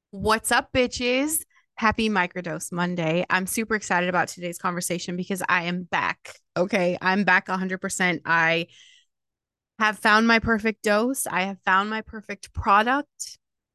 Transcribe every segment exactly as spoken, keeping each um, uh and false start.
What's up, bitches? Happy Microdose Monday. I'm super excited about today's conversation because I am back. Okay. I'm back one hundred percent. I have found my perfect dose. I have found my perfect product.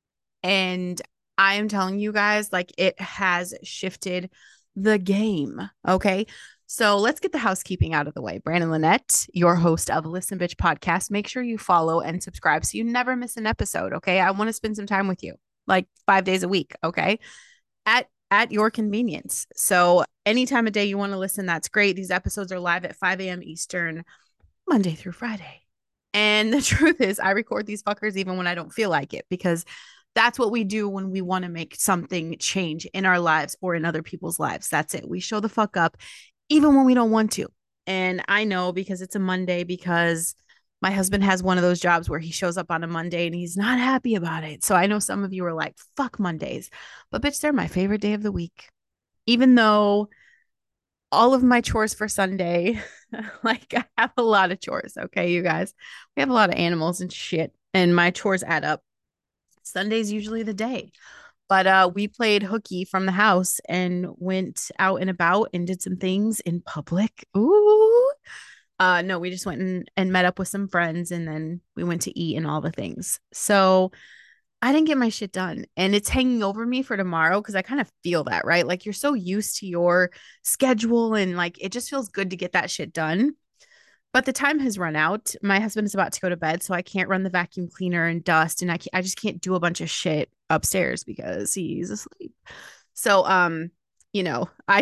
And I am telling you guys, like, it has shifted the game. Okay. So let's get the housekeeping out of the way. Brandon Lynette, your host of Listen Bitch podcast. Make sure you follow and subscribe so you never miss an episode. Okay. I want to spend some time with you, like five days a week. Okay. At at your convenience. So any time of day you want to listen, that's great. These episodes are live at five a m. Eastern, Monday through Friday. And the truth is, I record these fuckers even when I don't feel like it because that's what we do when we want to make something change in our lives or in other people's lives. That's it. We show the fuck up even when we don't want to. And I know because it's a Monday, because my husband has one of those jobs where he shows up on a Monday and he's not happy about it. So I know some of you are like, fuck Mondays. But bitch, they're my favorite day of the week. Even though all of my chores for Sunday, like I have a lot of chores. Okay, you guys, we have a lot of animals and shit, and my chores add up. Sunday's usually the day. But uh, we played hooky from the house and went out and about and did some things in public. Ooh. Uh, no, we just went and, and met up with some friends and then we went to eat and all the things. So I didn't get my shit done. And it's hanging over me for tomorrow because I kind of feel that, right? Like you're so used to your schedule and like it just feels good to get that shit done. But the time has run out. My husband is about to go to bed, so I can't run the vacuum cleaner and dust, and I can't, I just can't do a bunch of shit upstairs because he's asleep. So, um, you know, I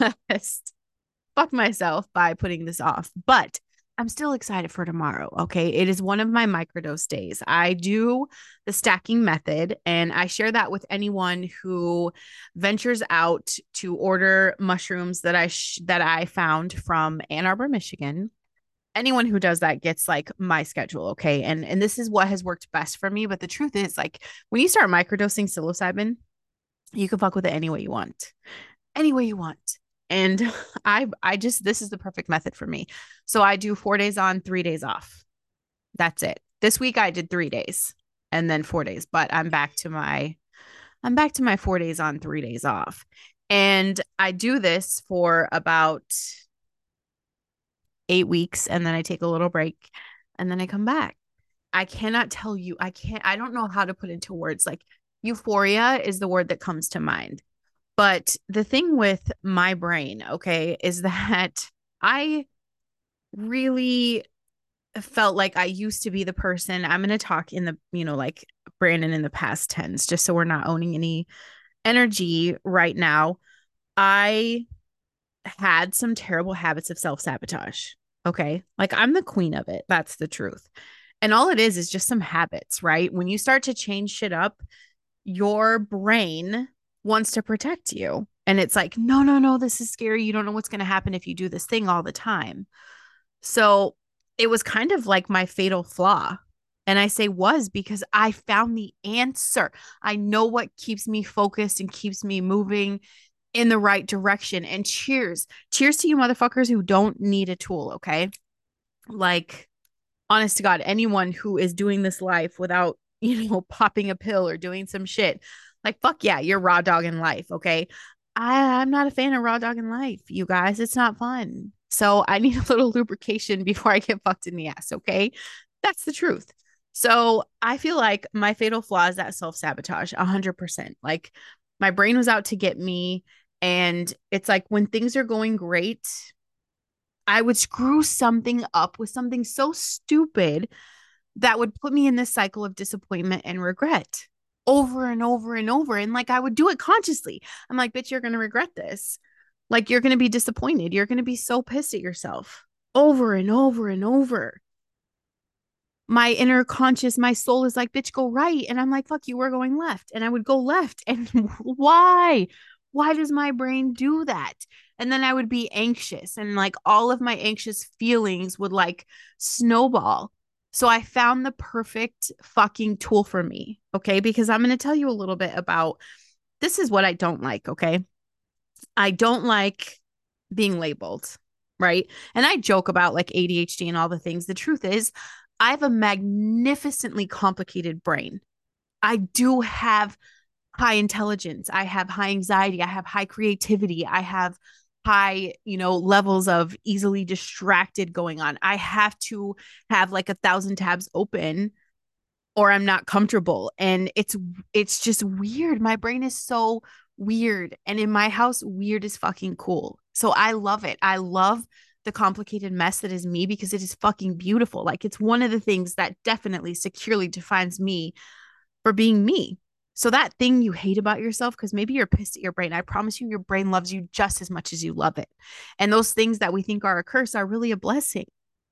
just fuck myself by putting this off, but I'm still excited for tomorrow. Okay. It is one of my microdose days. I do the stacking method and I share that with anyone who ventures out to order mushrooms that I, sh- that I found from Ann Arbor, Michigan. Anyone who does that gets like my schedule. Okay. And, and this is what has worked best for me. But the truth is like when you start microdosing psilocybin, you can fuck with it any way you want, any way you want. And I I just this is the perfect method for me. So I do four days on, three days off. That's it. This week I did three days and then four days, but I'm back to my I'm back to my four days on, three days off. And I do this for about eight weeks and then I take a little break and then I come back. I cannot tell you, I can't, I don't know how to put into words. Like euphoria is the word that comes to mind. But the thing with my brain, okay, is that I really felt like I used to be the person. I'm going to talk in the, you know, like Brandon in the past tense, just so we're not owning any energy right now. I had some terrible habits of self sabotage. Okay. Like I'm the queen of it. That's the truth. And all it is is just some habits, right? When you start to change shit up, your brain wants to protect you. And it's like, no, no, no, this is scary. You don't know what's going to happen if you do this thing all the time. So it was kind of like my fatal flaw. And I say was because I found the answer. I know what keeps me focused and keeps me moving in the right direction. And cheers. Cheers to you motherfuckers who don't need a tool, okay? Like, honest to God, anyone who is doing this life without, you know, popping a pill or doing some shit, like, fuck yeah, you're raw dog in life. Okay. I, I'm not a fan of raw dog in life, you guys. It's not fun. So I need a little lubrication before I get fucked in the ass. Okay. That's the truth. So I feel like my fatal flaw is that self sabotage, one hundred percent. Like my brain was out to get me. And it's like when things are going great, I would screw something up with something so stupid that would put me in this cycle of disappointment and regret over and over and over. And like I would do it consciously. I'm like, bitch, you're going to regret this. Like you're going to be disappointed. You're going to be so pissed at yourself over and over and over. My inner conscious, my soul is like, bitch, go right. And I'm like, fuck you, we're going left. And I would go left. And why? Why does my brain do that? And then I would be anxious and like all of my anxious feelings would like snowball. So I found the perfect fucking tool for me. Okay. Because I'm going to tell you a little bit about this is what I don't like. Okay. I don't like being labeled. Right. And I joke about like A D H D and all the things. The truth is, I have a magnificently complicated brain. I do have high intelligence, I have high anxiety, I have high creativity, I have high, you know, levels of easily distracted going on. I have to have like a thousand tabs open or I'm not comfortable. And it's it's just weird. My brain is so weird. And in my house, weird is fucking cool. So I love it. I love the complicated mess that is me because it is fucking beautiful. Like it's one of the things that definitely securely defines me for being me. So that thing you hate about yourself, because maybe you're pissed at your brain, I promise you, your brain loves you just as much as you love it. And those things that we think are a curse are really a blessing.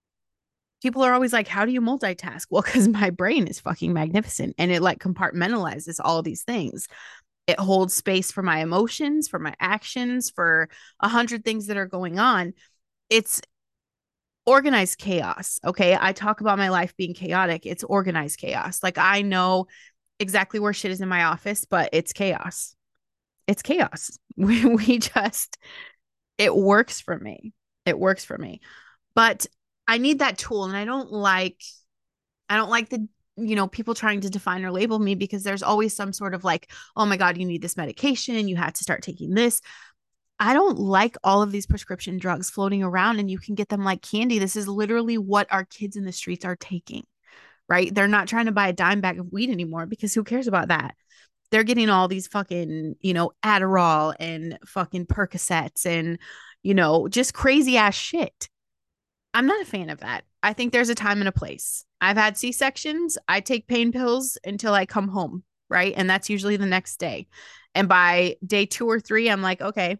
People are always like, how do you multitask? Well, because my brain is fucking magnificent and it like compartmentalizes all these things. It holds space for my emotions, for my actions, for a hundred things that are going on. It's organized chaos. Okay. I talk about my life being chaotic. It's organized chaos. Like I know exactly where shit is in my office, but it's chaos. It's chaos. We, we just, it works for me. It works for me. But I need that tool. And I don't like, I don't like the, you know, people trying to define or label me because there's always some sort of like, oh my God, you need this medication. You have to start taking this. I don't like all of these prescription drugs floating around and you can get them like candy. This is literally what our kids in the streets are taking, right? They're not trying to buy a dime bag of weed anymore because who cares about that? They're getting all these fucking, you know, Adderall and fucking Percocets and, you know, just crazy ass shit. I'm not a fan of that. I think there's a time and a place. I've had C-sections. I take pain pills until I come home, right? And that's usually the next day. And by day two or three, I'm like, okay,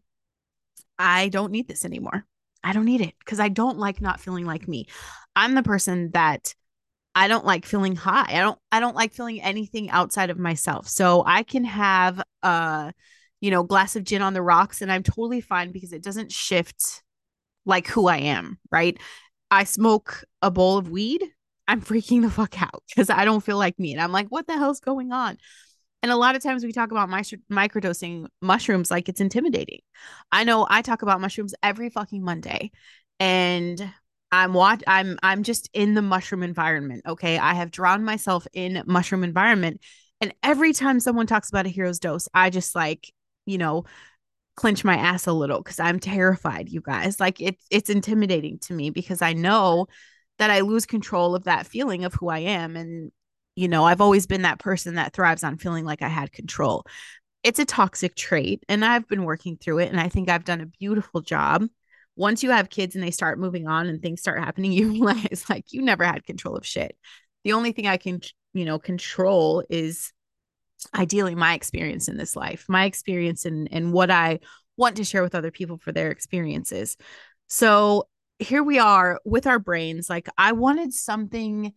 I don't need this anymore. I don't need it because I don't like not feeling like me. I'm the person that I don't like feeling high. I don't I don't like feeling anything outside of myself. So I can have a, you know, glass of gin on the rocks and I'm totally fine because it doesn't shift like who I am, right? I smoke a bowl of weed, I'm freaking the fuck out because I don't feel like me. And I'm like, what the hell's going on? And a lot of times we talk about my, microdosing mushrooms like it's intimidating. I know I talk about mushrooms every fucking Monday and I'm what I'm I'm just in the mushroom environment, okay? I have drawn myself in mushroom environment and every time someone talks about a hero's dose, I just like, you know, clench my ass a little because I'm terrified, you guys. Like it's it's intimidating to me because I know that I lose control of that feeling of who I am. And, you know, I've always been that person that thrives on feeling like I had control. It's a toxic trait, and I've been working through it. And I think I've done a beautiful job. Once you have kids and they start moving on and things start happening, you realize like you never had control of shit. The only thing I can, you know, control is ideally my experience in this life, my experience and and what I want to share with other people for their experiences. So here we are with our brains. Like I wanted something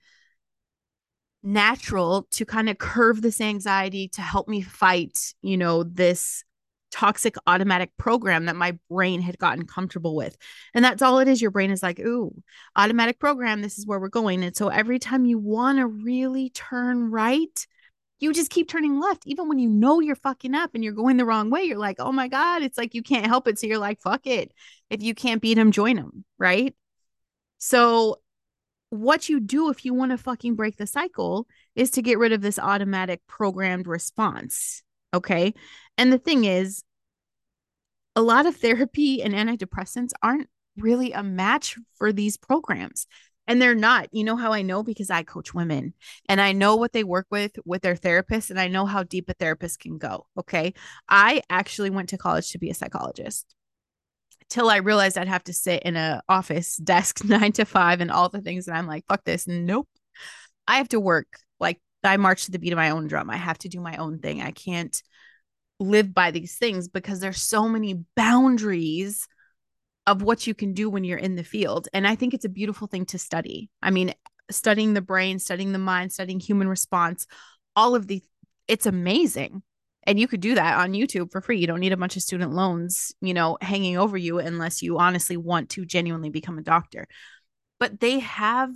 natural to kind of curve this anxiety to help me fight, you know, this toxic automatic program that my brain had gotten comfortable with. And that's all it is. Your brain is like, ooh, automatic program, this is where we're going. And so every time you want to really turn right, you just keep turning left, even when you know you're fucking up and you're going the wrong way. You're like, oh my God, it's like you can't help it. So you're like, fuck it. If you can't beat them, join them. Right. So, what you do if you want to fucking break the cycle is to get rid of this automatic programmed response. Okay. And the thing is, a lot of therapy and antidepressants aren't really a match for these programs. And they're not. You know how I know? Because I coach women and I know what they work with with their therapists and I know how deep a therapist can go. Okay. I actually went to college to be a psychologist till I realized I'd have to sit in a office desk nine to five and all the things. And I'm like, fuck this. Nope. I have to work. Like I march to the beat of my own drum. I have to do my own thing. I can't live by these things because there's so many boundaries of what you can do when you're in the field. And I think it's a beautiful thing to study. I mean, studying the brain, studying the mind, studying human response, all of the, it's amazing. And you could do that on YouTube for free. You don't need a bunch of student loans, you know, hanging over you unless you honestly want to genuinely become a doctor. But they have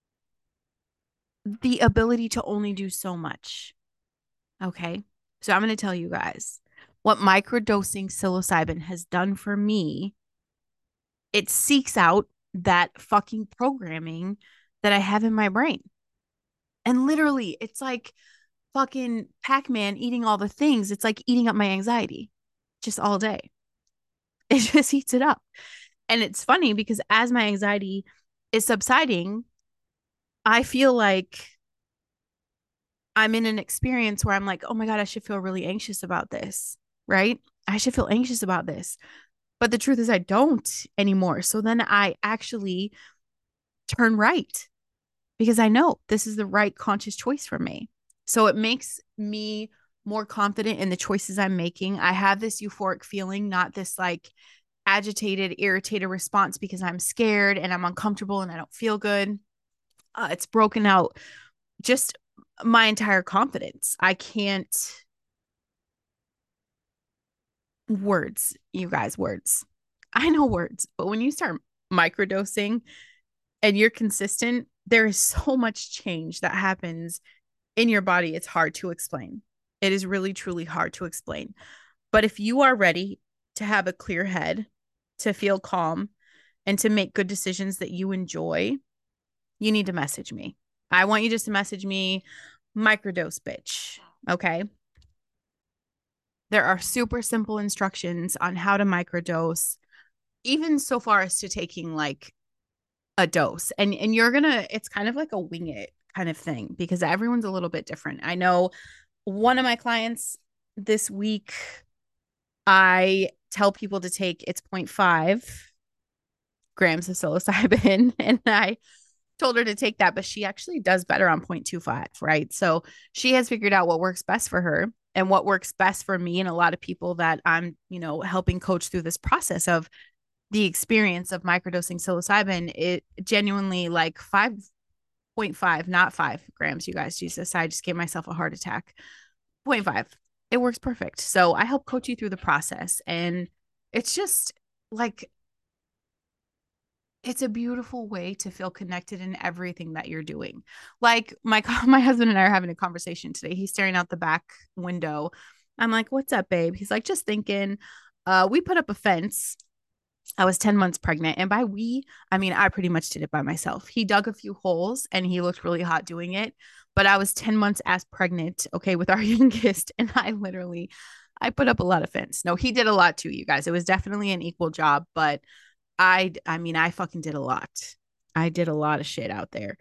the ability to only do so much. Okay. So I'm going to tell you guys what microdosing psilocybin has done for me. It seeks out that fucking programming that I have in my brain. And literally, it's like fucking Pac-Man eating all the things. It's like eating up my anxiety just all day. It just eats it up. And it's funny because as my anxiety is subsiding, I feel like I'm in an experience where I'm like, oh my God, I should feel really anxious about this, right? I should feel anxious about this. But the truth is, I don't anymore. So then I actually turn right because I know this is the right conscious choice for me. So it makes me more confident in the choices I'm making. I have this euphoric feeling, not this like agitated, irritated response because I'm scared and I'm uncomfortable and I don't feel good. Uh, it's broken out just my entire confidence. I can't, words, you guys, words. I know words, but when you start microdosing and you're consistent, there is so much change that happens in your body. It's hard to explain. It is really, truly hard to explain. But if you are ready to have a clear head, to feel calm, and to make good decisions that you enjoy, you need to message me. I want you just to message me, microdose bitch. Okay. There are super simple instructions on how to microdose, even so far as to taking like a dose. And and you're gonna, it's kind of like a wing it kind of thing because everyone's a little bit different. I know one of my clients this week, I tell people to take it's zero point five grams of psilocybin, and I told her to take that, but she actually does better on zero point two five, right? So she has figured out what works best for her and what works best for me and a lot of people that I'm, you know, helping coach through this process of the experience of microdosing psilocybin. It genuinely like five point five, not five grams, you guys. Jesus, I just gave myself a heart attack. zero point five. It works perfect. So I help coach you through the process. And it's just like, it's a beautiful way to feel connected in everything that you're doing. Like my my husband and I are having a conversation today. He's staring out the back window. I'm like, "What's up, babe?" He's like, "Just thinking. Uh, we put up a fence. I was ten months pregnant. And by we, I mean, I pretty much did it by myself. He dug a few holes and he looked really hot doing it. But I was ten months as pregnant, okay, with our youngest. And I literally, I put up a lot of fence. No, he did a lot too, you guys. It was definitely an equal job. But I, I mean, I fucking did a lot. I did a lot of shit out there.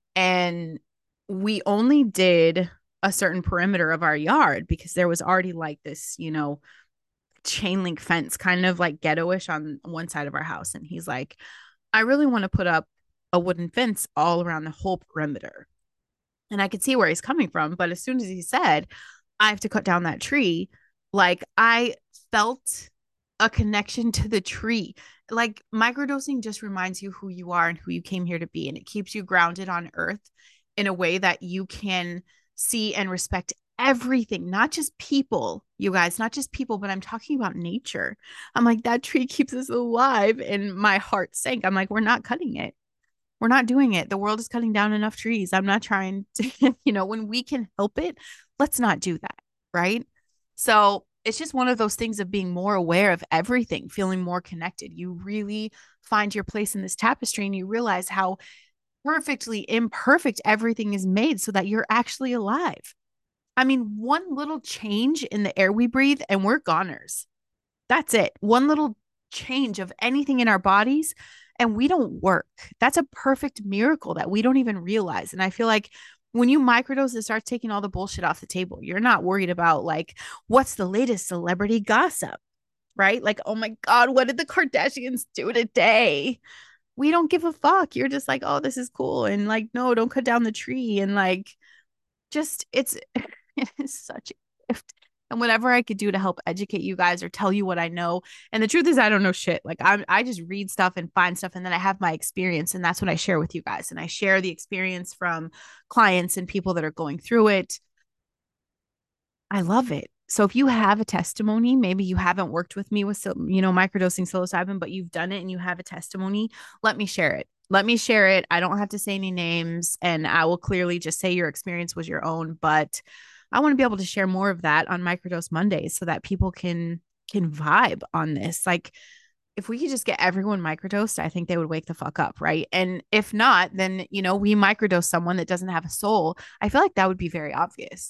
And we only did a certain perimeter of our yard because there was already like this, you know, chain link fence, kind of like ghettoish on one side of our house. And he's like, I really want to put up a wooden fence all around the whole perimeter. And I could see where he's coming from. But as soon as he said, I have to cut down that tree, like I felt a connection to the tree. Like microdosing just reminds you who you are and who you came here to be. And it keeps you grounded on earth in a way that you can see and respect everything, not just people, you guys, not just people, but I'm talking about nature. I'm like, that tree keeps us alive. And my heart sank. I'm like, we're not cutting it. We're not doing it. The world is cutting down enough trees. I'm not trying to, you know, when we can help it, let's not do that. Right. So it's just one of those things of being more aware of everything, feeling more connected. You really find your place in this tapestry and you realize how perfectly imperfect everything is made so that you're actually alive. I mean, one little change in the air we breathe and we're goners. That's it. One little change of anything in our bodies and we don't work. That's a perfect miracle that we don't even realize. And I feel like when you microdose, it starts taking all the bullshit off the table. You're not worried about like, what's the latest celebrity gossip, right? Like, oh my God, what did the Kardashians do today? We don't give a fuck. You're just like, oh, this is cool. And like, no, don't cut down the tree. And like, just it's it's such a gift. And whatever I could do to help educate you guys or tell you what I know. And the truth is, I don't know shit. Like I, I just read stuff and find stuff, and then I have my experience, and that's what I share with you guys. And I share the experience from clients and people that are going through it. I love it. So if you have a testimony, maybe you haven't worked with me with, you know, microdosing psilocybin, but you've done it and you have a testimony, let me share it. Let me share it. I don't have to say any names, and I will clearly just say your experience was your own, but I want to be able to share more of that on Microdose Mondays so that people can can vibe on this. Like if we could just get everyone microdosed, I think they would wake the fuck up, right? And if not, then you know, we microdose someone that doesn't have a soul. I feel like that would be very obvious.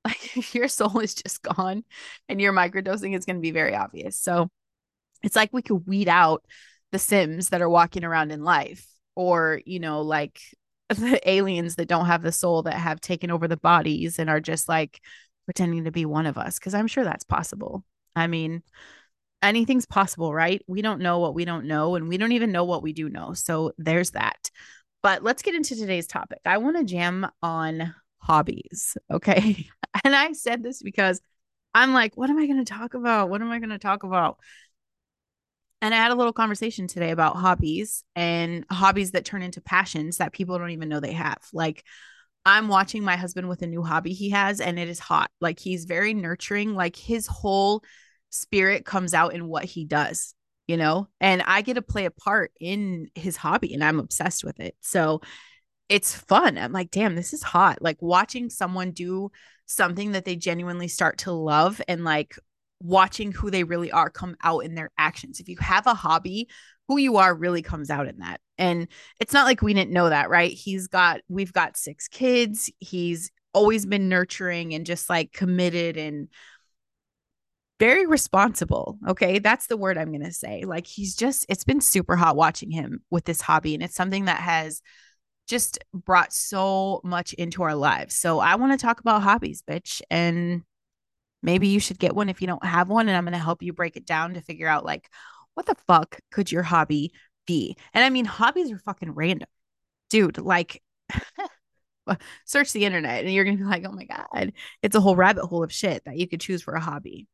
Like your soul is just gone and you're microdosing, it's going to be very obvious. So it's like we could weed out the Sims that are walking around in life, or, you know, like the aliens that don't have the soul that have taken over the bodies and are just like pretending to be one of us. Cause I'm sure that's possible. I mean, anything's possible, right? We don't know what we don't know, and we don't even know what we do know. So there's that. But let's get into today's topic. I want to jam on hobbies. Okay. And I said this because I'm like, what am I going to talk about? What am I going to talk about? And I had a little conversation today about hobbies and hobbies that turn into passions that people don't even know they have. Like, I'm watching my husband with a new hobby he has, and it is hot. Like, he's very nurturing. Like, his whole spirit comes out in what he does, you know? And I get to play a part in his hobby, and I'm obsessed with it. So it's fun. I'm like, damn, this is hot. Like, watching someone do something that they genuinely start to love, and like watching who they really are come out in their actions. If you have a hobby, who you are really comes out in that. And it's not like we didn't know that, right? He's got, we've got six kids. He's always been nurturing and just like committed and very responsible. Okay. That's the word I'm going to say. Like, he's just, it's been super hot watching him with this hobby. And it's something that has just brought so much into our lives. So I want to talk about hobbies, bitch. And maybe you should get one if you don't have one. And I'm going to help you break it down to figure out, like, what the fuck could your hobby be? And I mean, hobbies are fucking random, dude. Like, search the internet and you're going to be like, oh my God, it's a whole rabbit hole of shit that you could choose for a hobby.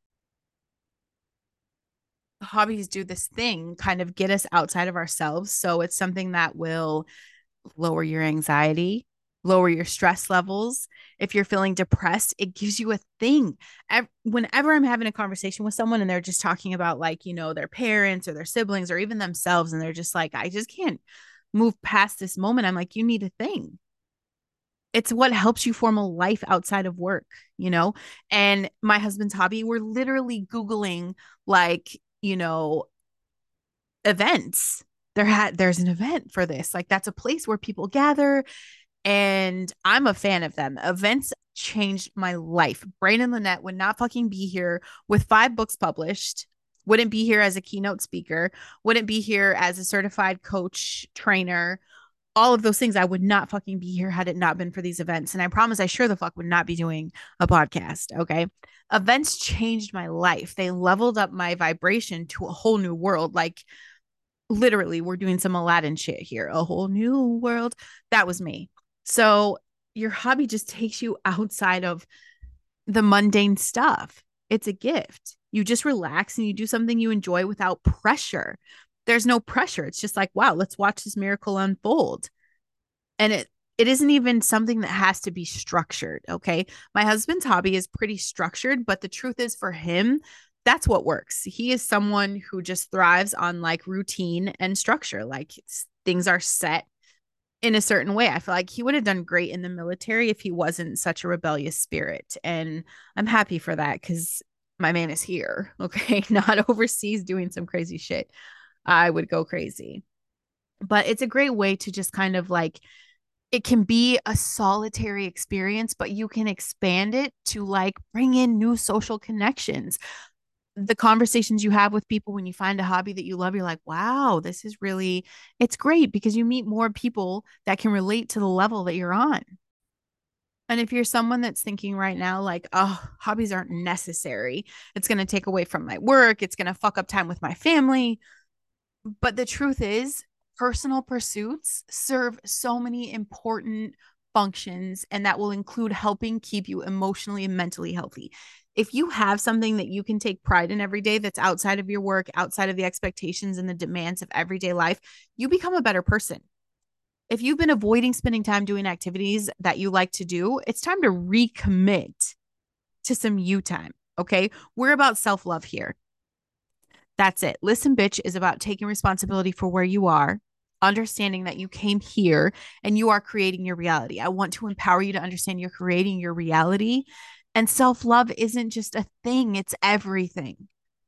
Hobbies do this thing, kind of get us outside of ourselves. So it's something that will lower your anxiety, lower your stress levels. If you're feeling depressed, it gives you a thing. Whenever I'm having a conversation with someone and they're just talking about, like, you know, their parents or their siblings or even themselves, and they're just like, I just can't move past this moment. I'm like, you need a thing. It's what helps you form a life outside of work, you know? And my husband's hobby, we're literally Googling, like, you know, events. There had there's an event for this. Like, that's a place where people gather, and I'm a fan of them. Events changed my life. Brandon Lynette would not fucking be here with five books published, wouldn't be here as a keynote speaker, wouldn't be here as a certified coach, trainer, all of those things. I would not fucking be here had it not been for these events. And I promise I sure the fuck would not be doing a podcast. Okay. Events changed my life. They leveled up my vibration to a whole new world. Like, literally, we're doing some Aladdin shit here. A whole new world. That was me. So your hobby just takes you outside of the mundane stuff. It's a gift. You just relax and you do something you enjoy without pressure. There's no pressure. It's just like, wow, let's watch this miracle unfold. And it it isn't even something that has to be structured. Okay. My husband's hobby is pretty structured, but the truth is, for him, that's what works. He is someone who just thrives on like routine and structure. Like, things are set in a certain way. I feel like he would have done great in the military if he wasn't such a rebellious spirit. And I'm happy for that, because my man is here. Okay. Not overseas doing some crazy shit. I would go crazy. But it's a great way to just kind of like, it can be a solitary experience, but you can expand it to like bring in new social connections. The conversations you have with people when you find a hobby that you love, you're like, wow, this is really, it's great, because you meet more people that can relate to the level that you're on. And if you're someone that's thinking right now, like, oh, hobbies aren't necessary, it's going to take away from my work, it's going to fuck up time with my family. But the truth is, personal pursuits serve so many important functions, and that will include helping keep you emotionally and mentally healthy. If you have something that you can take pride in every day that's outside of your work, outside of the expectations and the demands of everyday life, you become a better person. If you've been avoiding spending time doing activities that you like to do, it's time to recommit to some you time. Okay. We're about self love here. That's it. Listen, bitch is about taking responsibility for where you are, understanding that you came here and you are creating your reality. I want to empower you to understand you're creating your reality. And self love isn't just a thing, it's everything.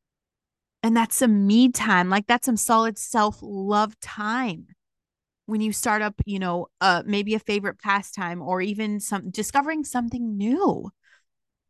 And that's some me time. Like, that's some solid self love time. When you start up, you know, uh, maybe a favorite pastime, or even some discovering something new.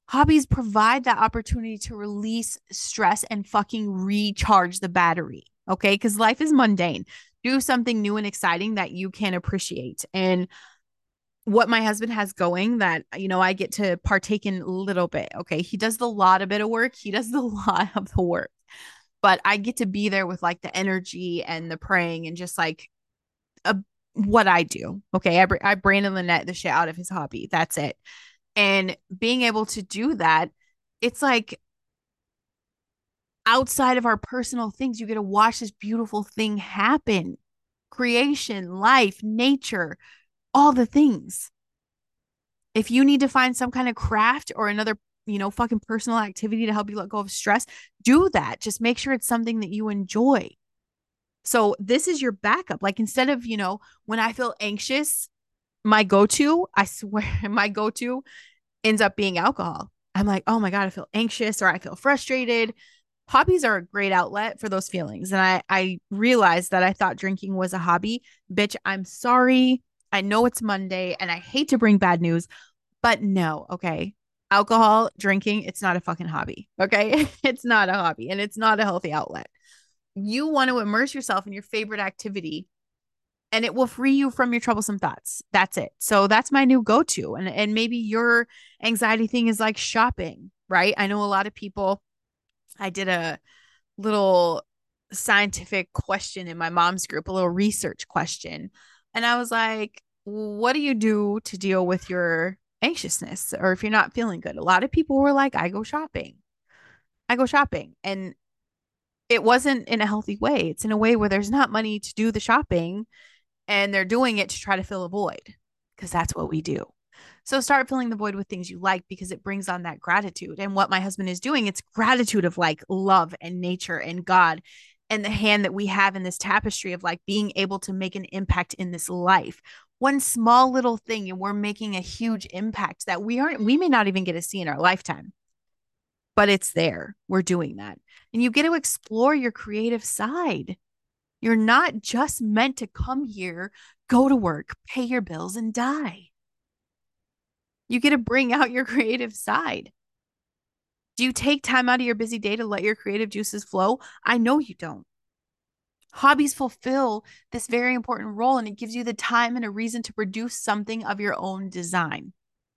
Hobbies provide that opportunity to release stress and fucking recharge the battery. Okay. Because life is mundane. Do something new and exciting that you can appreciate. And what my husband has going that, you know, I get to partake in a little bit. Okay. He does the lot a bit of work, he does the lot of the work, but I get to be there with like the energy and the praying and just like a, what I do. Okay. I, I Brandon Lynette the shit out of his hobby. That's it. And being able to do that, it's like outside of our personal things, you get to watch this beautiful thing happen. Creation, life, nature, all the things. If you need to find some kind of craft or another, you know, fucking personal activity to help you let go of stress, do that. Just make sure it's something that you enjoy. So this is your backup. Like instead of, you know, when I feel anxious, my go-to, I swear, my go-to ends up being alcohol. I'm like, oh my God, I feel anxious or I feel frustrated. Hobbies are a great outlet for those feelings. And I, I realized that I thought drinking was a hobby. Bitch, I'm sorry. I know it's Monday and I hate to bring bad news, but no, okay. Alcohol, drinking, it's not a fucking hobby. Okay. It's not a hobby and it's not a healthy outlet. You want to immerse yourself in your favorite activity and it will free you from your troublesome thoughts. That's it. So that's my new go-to. And and maybe your anxiety thing is like shopping, right? I know a lot of people. I did a little scientific question in my mom's group, a little research question. And I was like, what do you do to deal with your anxiousness or if you're not feeling good? A lot of people were like, I go shopping. I go shopping. And it wasn't in a healthy way. It's in a way where there's not money to do the shopping and they're doing it to try to fill a void because that's what we do. So start filling the void with things you like because it brings on that gratitude. And what my husband is doing, it's gratitude of like love and nature and God and the hand that we have in this tapestry of like being able to make an impact in this life. One small little thing, and we're making a huge impact that we aren't, we may not even get to see in our lifetime, but it's there. We're doing that. And you get to explore your creative side. You're not just meant to come here, go to work, pay your bills, and die. You get to bring out your creative side. Do you take time out of your busy day to let your creative juices flow? I know you don't. Hobbies fulfill this very important role and it gives you the time and a reason to produce something of your own design.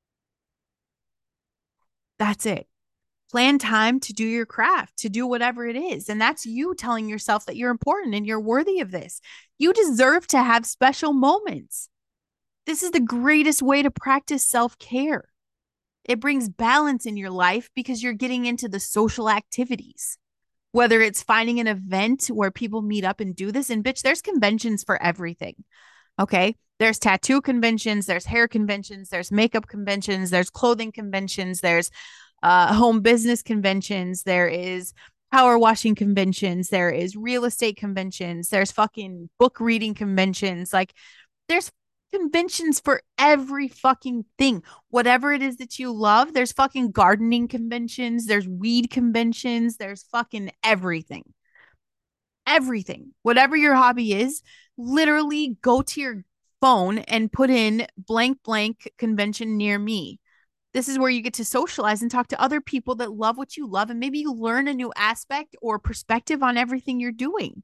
That's it. Plan time to do your craft, to do whatever it is. And that's you telling yourself that you're important and you're worthy of this. You deserve to have special moments. This is the greatest way to practice self care. It brings balance in your life because you're getting into the social activities, whether it's finding an event where people meet up and do this. And bitch, there's conventions for everything. Okay. There's tattoo conventions, there's hair conventions, there's makeup conventions, there's clothing conventions, there's uh, home business conventions, there is power washing conventions, there is real estate conventions, there's fucking book reading conventions. Like, there's conventions for every fucking thing. Whatever it is that you love, there's fucking gardening conventions, there's weed conventions, there's fucking everything. Everything. Whatever your hobby is, literally go to your phone and put in blank blank convention near me. This is where you get to socialize and talk to other people that love what you love and maybe you learn a new aspect or perspective on everything you're doing.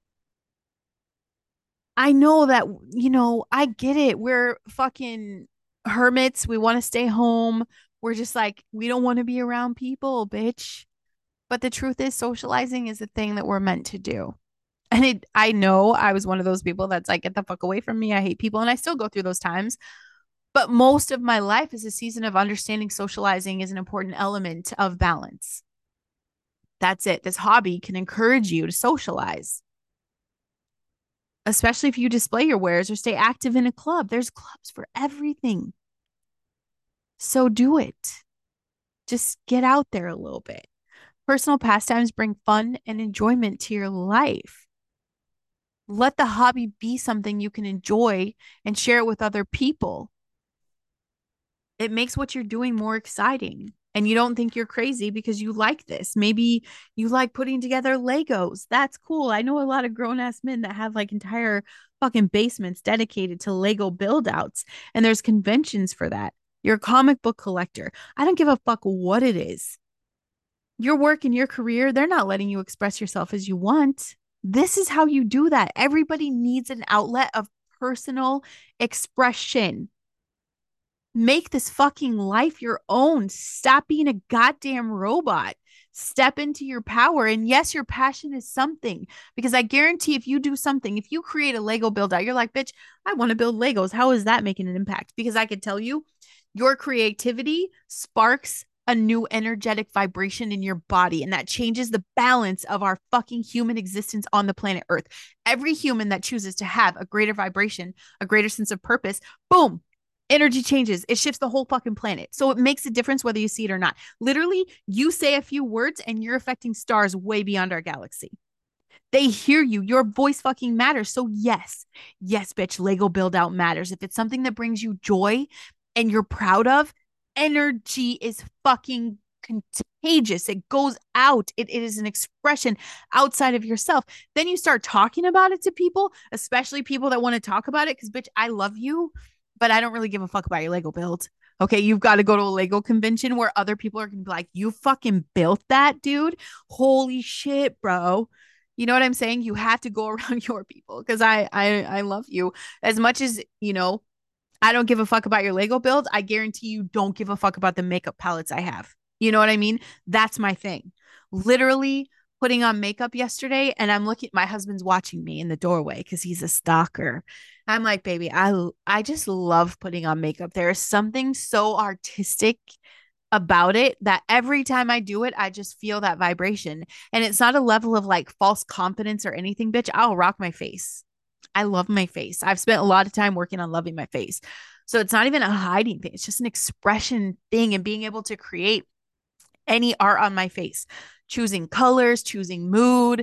I know that, you know, I get it. We're fucking hermits. We want to stay home. We're just like, we don't want to be around people, bitch. But the truth is, socializing is the thing that we're meant to do. And it, I know I was one of those people that's like, get the fuck away from me. I hate people. And I still go through those times. But most of my life is a season of understanding socializing is an important element of balance. That's it. This hobby can encourage you to socialize, especially if you display your wares or stay active in a club. There's clubs for everything. So do it. Just get out there a little bit. Personal pastimes bring fun and enjoyment to your life. Let the hobby be something you can enjoy and share it with other people. It makes what you're doing more exciting. And you don't think you're crazy because you like this. Maybe you like putting together Legos. That's cool. I know a lot of grown ass men that have like entire fucking basements dedicated to Lego build outs, and there's conventions for that. You're a comic book collector. I don't give a fuck what it is. Your work and your career, they're not letting you express yourself as you want. This is how you do that. Everybody needs an outlet of personal expression. Make this fucking life your own. Stop being a goddamn robot. Step into your power. And yes, your passion is something, because I guarantee if you do something, if you create a Lego build out, you're like, bitch, I want to build Legos. How is that making an impact? Because I could tell you, your creativity sparks a new energetic vibration in your body, and that changes the balance of our fucking human existence on the planet Earth. Every human that chooses to have a greater vibration, a greater sense of purpose, boom, energy changes. It shifts the whole fucking planet. So it makes a difference whether you see it or not. Literally, you say a few words and you're affecting stars way beyond our galaxy. They hear you. Your voice fucking matters. So yes, yes, bitch, Lego build out matters. If it's something that brings you joy and you're proud of, energy is fucking contagious. It goes out. It, it is an expression outside of yourself. Then you start talking about it to people, especially people that want to talk about it. Because, bitch, I love you, but I don't really give a fuck about your Lego build. Okay, you've got to go to a Lego convention where other people are going to be like, you fucking built that, dude. Holy shit, bro. You know what I'm saying? You have to go around your people, because I, I I love you as much as, you know, I don't give a fuck about your Lego build. I guarantee you don't give a fuck about the makeup palettes I have. You know what I mean? That's my thing. Literally putting on makeup yesterday, and I'm looking, my husband's watching me in the doorway because he's a stalker. I'm like, baby, I I just love putting on makeup. There is something so artistic about it that every time I do it, I just feel that vibration. And it's not a level of like false confidence or anything, bitch. I'll rock my face. I love my face. I've spent a lot of time working on loving my face. So it's not even a hiding thing. It's just an expression thing, and being able to create any art on my face, choosing colors, choosing mood.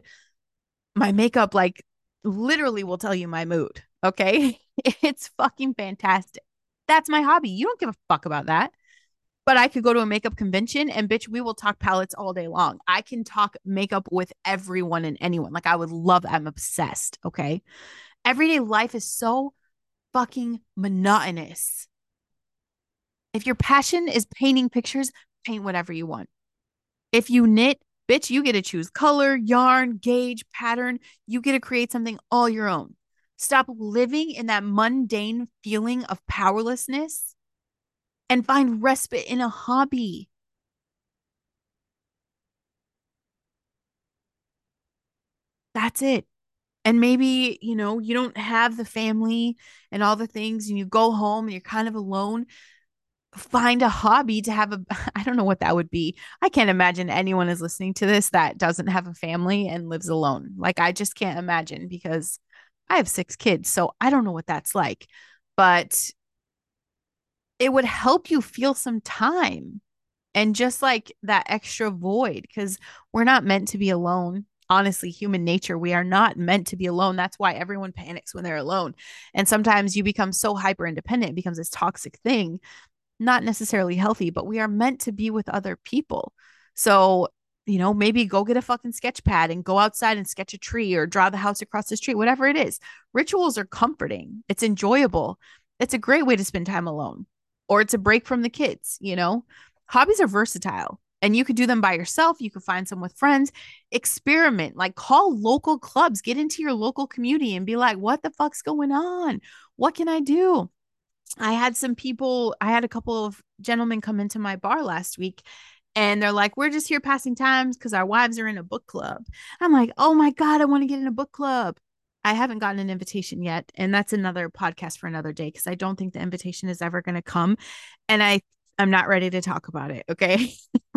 My makeup, like, literally will tell you my mood. Okay. It's fucking fantastic. That's my hobby. You don't give a fuck about that. But I could go to a makeup convention and, bitch, we will talk palettes all day long. I can talk makeup with everyone and anyone. Like, I would love, I'm obsessed. Okay. Everyday life is so fucking monotonous. If your passion is painting pictures, paint whatever you want. If you knit, bitch, you get to choose color, yarn, gauge, pattern. You get to create something all your own. Stop living in that mundane feeling of powerlessness and find respite in a hobby. That's it. And maybe, you know, you don't have the family and all the things, and you go home and you're kind of alone. Find a hobby to have a, I don't know what that would be. I can't imagine anyone is listening to this that doesn't have a family and lives alone. Like, I just can't imagine, because I have six kids, so I don't know what that's like. But it would help you feel some time and just like that extra void, because we're not meant to be alone. Honestly, human nature, we are not meant to be alone. That's why everyone panics when they're alone. And sometimes you become so hyper independent, it becomes this toxic thing, not necessarily healthy, but we are meant to be with other people. So, you know, maybe go get a fucking sketch pad and go outside and sketch a tree or draw the house across the street, whatever it is. Rituals are comforting, it's enjoyable. It's a great way to spend time alone, or it's a break from the kids, you know? Hobbies are versatile, and you could do them by yourself. You could find some with friends, experiment, like call local clubs, get into your local community and be like, what the fuck's going on? What can I do? I had some people, I had a couple of gentlemen come into my bar last week, and they're like, we're just here passing times because our wives are in a book club. I'm like, oh my God, I want to get in a book club. I haven't gotten an invitation yet. And that's another podcast for another day, because I don't think the invitation is ever going to come. And I, I'm not ready to talk about it. Okay.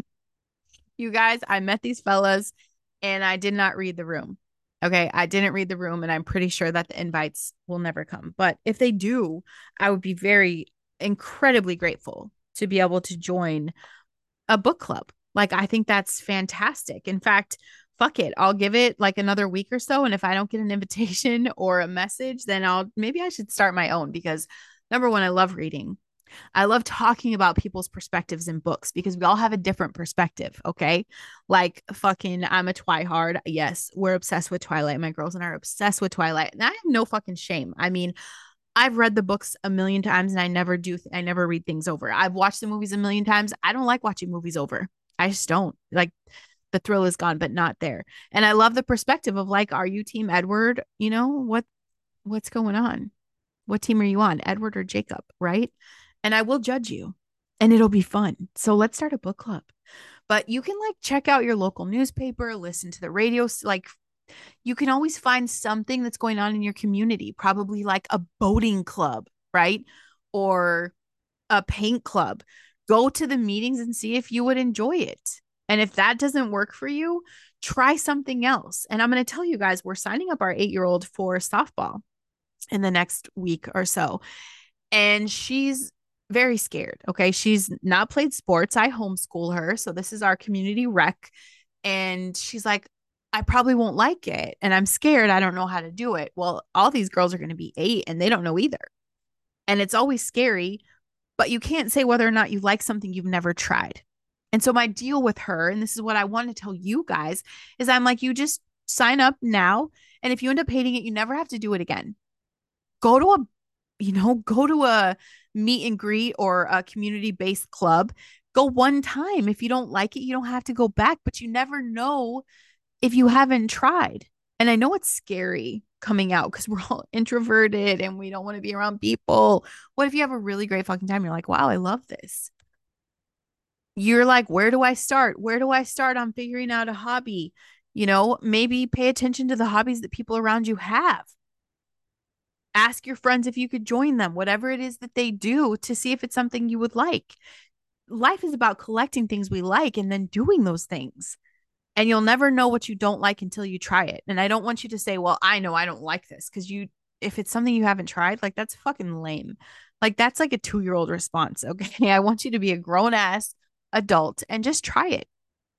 You guys, I met these fellas and I did not read the room. Okay. I didn't read the room, and I'm pretty sure that the invites will never come. But if they do, I would be very incredibly grateful to be able to join a book club. Like, I think that's fantastic. In fact, fuck it. I'll give it like another week or so. And if I don't get an invitation or a message, then I'll, maybe I should start my own, because number one, I love reading. I love talking about people's perspectives in books, because we all have a different perspective. Okay. Like, fucking, I'm a Twihard. Yes. We're obsessed with Twilight. My girls and I are obsessed with Twilight. And I have no fucking shame. I mean, I've read the books a million times and I never do, I never read things over. I've watched the movies a million times. I don't like watching movies over. I just don't. Like the thrill is gone, but not there. And I love the perspective of like, are you team Edward? You know, what what's going on? What team are you on? Edward or Jacob, right? And I will judge you and it'll be fun. So let's start a book club. But you can like check out your local newspaper, listen to the radio, like you can always find something that's going on in your community, probably like a boating club, right? Or a paint club. Go to the meetings and see if you would enjoy it. And if that doesn't work for you, try something else. And I'm going to tell you guys, we're signing up our eight year old for softball in the next week or so. And she's very scared. Okay. She's not played sports. I homeschool her. So this is our community rec. And she's like, I probably won't like it. And I'm scared. I don't know how to do it. Well, all these girls are going to be eight and they don't know either. And it's always scary, but you can't say whether or not you like something you've never tried. And so my deal with her, and this is what I want to tell you guys, is I'm like, you just sign up now. And if you end up hating it, you never have to do it again. Go to a, you know, go to a meet and greet or a community based club. Go one time. If you don't like it, you don't have to go back, but you never know if you haven't tried. And I know it's scary coming out because we're all introverted and we don't want to be around people. What if you have a really great fucking time? You're like, wow, I love this. You're like, where do I start? Where do I start on figuring out a hobby? You know, maybe pay attention to the hobbies that people around you have. Ask your friends if you could join them, whatever it is that they do, to see if it's something you would like. Life is about collecting things we like and then doing those things. And you'll never know what you don't like until you try it. And I don't want you to say, well, I know I don't like this, because you, if it's something you haven't tried, like that's fucking lame. Like that's like a two year old response. Okay. I want you to be a grown ass adult and just try it.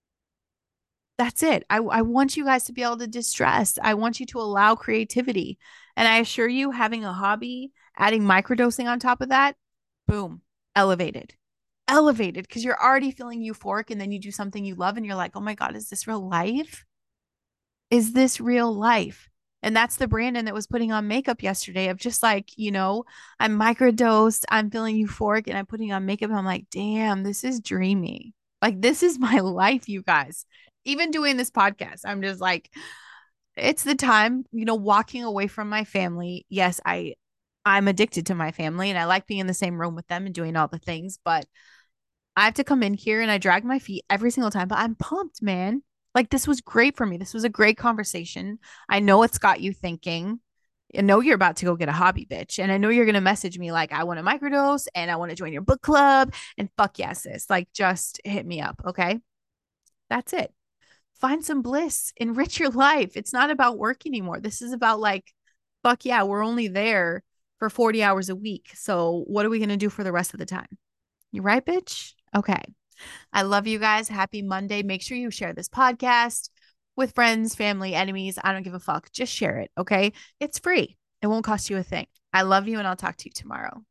That's it. I, I want you guys to be able to distress. I want you to allow creativity. And I assure you, having a hobby, adding microdosing on top of that, boom, elevated. Elevated because you're already feeling euphoric, and then you do something you love and you're like, oh my God, is this real life? Is this real life? And that's the Brandon that was putting on makeup yesterday, of just like, you know, I'm microdosed, I'm feeling euphoric, and I'm putting on makeup. And I'm like, damn, this is dreamy. Like, this is my life, you guys. Even doing this podcast, I'm just like, it's the time, you know, walking away from my family. Yes, I I'm addicted to my family and I like being in the same room with them and doing all the things, but I have to come in here and I drag my feet every single time, but I'm pumped, man. Like this was great for me. This was a great conversation. I know it's got you thinking. I know you're about to go get a hobby, bitch. And I know you're going to message me like, I want a microdose and I want to join your book club. And fuck yes, sis. Like just hit me up. Okay. That's it. Find some bliss, enrich your life. It's not about work anymore. This is about like, fuck yeah, we're only there for forty hours a week. So what are we going to do for the rest of the time? You right, bitch? Okay. I love you guys. Happy Monday. Make sure you share this podcast with friends, family, enemies. I don't give a fuck. Just share it. Okay. It's free. It won't cost you a thing. I love you and I'll talk to you tomorrow.